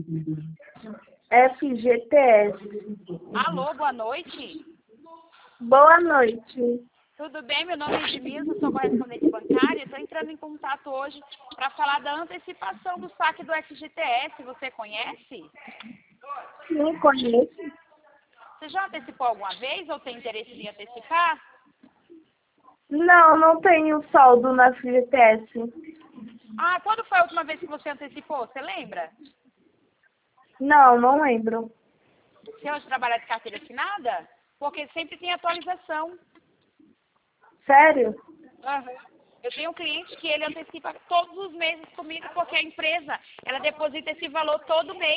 FGTS. Alô, boa noite. Boa noite. Tudo bem? Meu nome é Edmilson, sou correspondente bancária. Estou entrando em contato hoje para falar da antecipação do saque do FGTS. Você conhece? Sim, conheço. Você já antecipou alguma vez ou tem interesse em antecipar? Não tenho saldo na FGTS. Ah, quando foi a última vez que você antecipou? Você lembra? Não lembro. Você hoje trabalha de carteira assinada? Porque sempre tem atualização. Sério? Aham. Eu tenho um cliente que ele antecipa todos os meses comigo, porque a empresa, ela deposita esse valor todo mês.